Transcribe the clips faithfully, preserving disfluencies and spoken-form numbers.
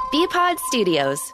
B-Pod Studios.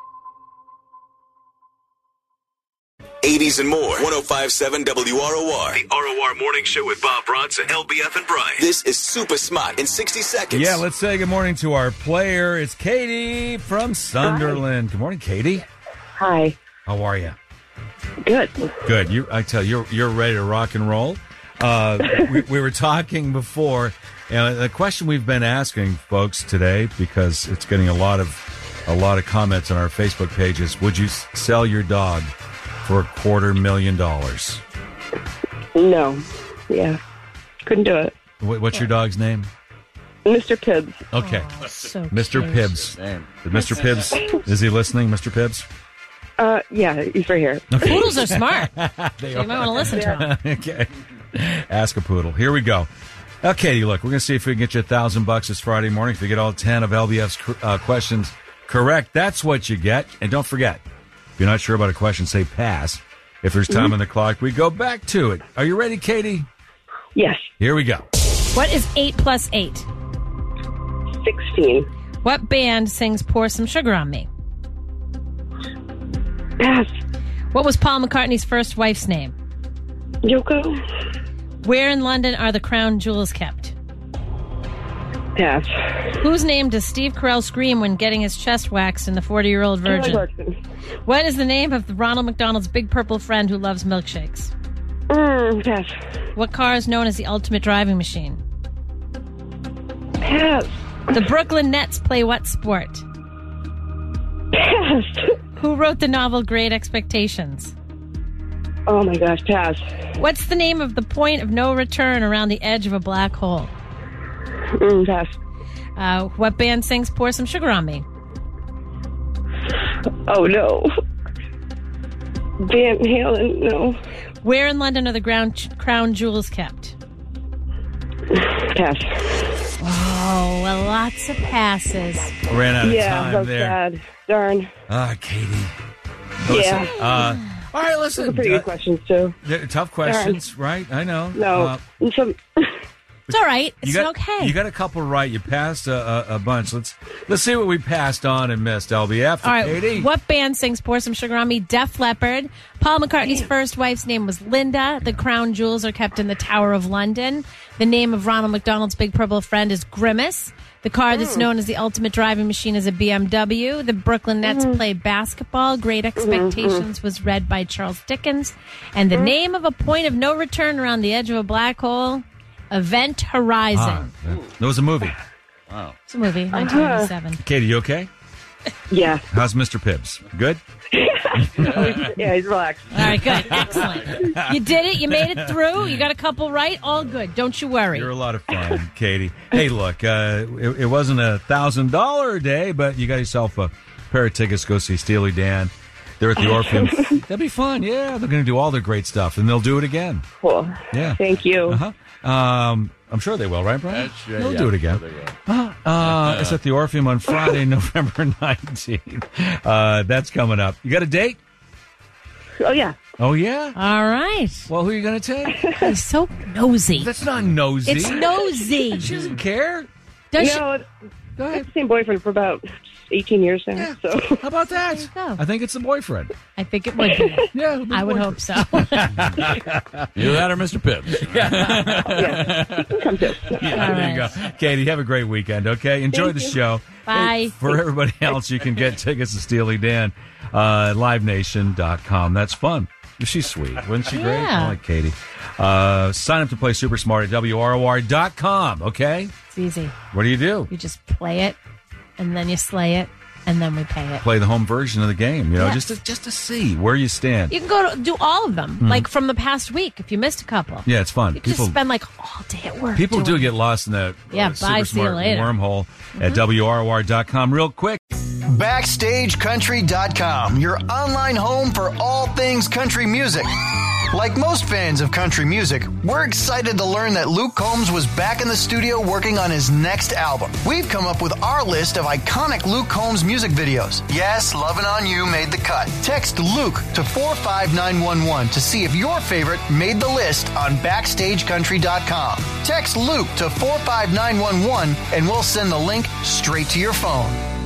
eighties and more. one oh five point seven W R O R. The R O R Morning Show with Bob Bronson, L B F, and Brian. This is Super Smart in sixty seconds. Yeah, let's say good morning to our player. It's Katie from Sunderland. Hi. Good morning, Katie. Hi. How are you? Good. Good. You, I tell you, you're, you're ready to rock and roll. Uh, we, we were talking before, and the question we've been asking folks today, because it's getting a lot of a lot of comments on our Facebook page, is would you sell your dog for a quarter million dollars? No. Yeah. Couldn't do it. What, what's your dog's name? Mister Pibbs. Okay. Oh, so Mister cute. Pibbs. Mister Pibbs, is he listening, Mister Pibbs? Uh, yeah, he's right here. Okay. Poodles are smart. They So you might want to listen to them. Okay. Ask a poodle. Here we go. Okay, look, we're going to see if we can get you a thousand bucks this Friday morning. If you get all ten of L B F's uh, questions correct, that's what you get. And don't forget, if you're not sure about a question, say pass. If there's time mm-hmm. on the clock, we go back to it. Are you ready, Katie? Yes. Here we go. What is eight plus eight? sixteen. What band sings Pour Some Sugar on Me? Pass. What was Paul McCartney's first wife's name? Yoko. Where in London are the crown jewels kept? Pass. Whose name does Steve Carell scream when getting his chest waxed in The forty-Year-Old Virgin? What is the name of the Ronald McDonald's big purple friend who loves milkshakes? Mm, pass. What car is known as the ultimate driving machine? Pass. The Brooklyn Nets play what sport? Pass. Who wrote the novel Great Expectations? Oh my gosh, pass. What's the name of the point of no return around the edge of a black hole? Mm, pass. Uh, what band sings Pour Some Sugar on Me? Oh no. Van Halen, no. Where in London are the ground, crown jewels kept? Pass. Oh, well, lots of passes. Ran out of yeah, time that's there. bad. Darn. Ah, Katie. Yeah. Listen, uh, all right, listen. Those are pretty uh, good questions, too. they're tough questions, right? I know. No. Uh, Some... It's all right. It's you got, okay. You got a couple right. You passed a, a, a bunch. Let's let's see what we passed on and missed. L B F. All right. Katie. What band sings Pour Some Sugar on Me? Def Leppard. Paul McCartney's first wife's name was Linda. The crown jewels are kept in the Tower of London. The name of Ronald McDonald's big purple friend is Grimace. The car that's known as the ultimate driving machine is a B M W. The Brooklyn Nets mm-hmm. play basketball. Great Expectations mm-hmm. was read by Charles Dickens. And the mm-hmm. name of a point of no return around the edge of a black hole, Event Horizon. Ah, that was a movie. Wow. It's a movie, nineteen eighty-seven. Uh-huh. Katie, you okay? Yeah. How's Mister Pibbs? Good? Yeah, he's relaxed. All right, good. Excellent. You did it. You made it through. You got a couple right. All good. Don't you worry. You're a lot of fun, Katie. Hey, look, uh, it, it wasn't a one thousand dollars a day, but you got yourself a pair of tickets to go see Steely Dan. They're at the Orpheum. That'd be fun. Yeah, they're going to do all their great stuff, and they'll do it again. Cool. Yeah. Thank you. Uh-huh. Um, I'm sure they will, right, Brian? That's, uh, they'll yeah, do it again. Sure they will. Uh, uh, it's at the Orpheum on Friday, November nineteenth. Uh, that's coming up. You got a date? Oh, yeah. Oh, yeah? All right. Well, who are you going to take? He's so nosy. That's not nosy. It's nosy. She doesn't care. Does you she? know, Go I ahead. have the same boyfriend for about eighteen years now. Yeah. So How about that? There you go. I think it's the boyfriend. I think it would be. Yeah, the I would boyfriend. hope so. Either that or Mister Pibbs. yeah, he can come too. Yeah, All there you right. go. Katie, have a great weekend, okay? Enjoy Thank the you. show. Bye. For everybody else, you can get tickets to Steely Dan uh, live nation dot com. That's fun. She's sweet. Wasn't she great? Yeah. I like Katie. Uh, sign up to play Super Smart at W R O R dot com, okay? It's easy. What do you do? You just play it, and then you slay it, and then we pay it. Play the home version of the game, you know, Yes. just to, just to see where you stand. You can go to do all of them, like from the past week if you missed a couple. Yeah, it's fun. You can just spend like all day at work. People do doing get lost in that Yeah, uh, bye, Super see you Smart later. wormhole at W R O R dot com. Real quick. Backstage Country dot com, your online home for all things country music. Like most fans of country music, we're excited to learn that Luke Combs was back in the studio working on his next album. We've come up with our list of iconic Luke Combs music videos. Yes, Lovin' On You made the cut. Text Luke to four five nine one one to see if your favorite made the list on Backstage Country dot com. Text Luke to four five nine one one and we'll send the link straight to your phone.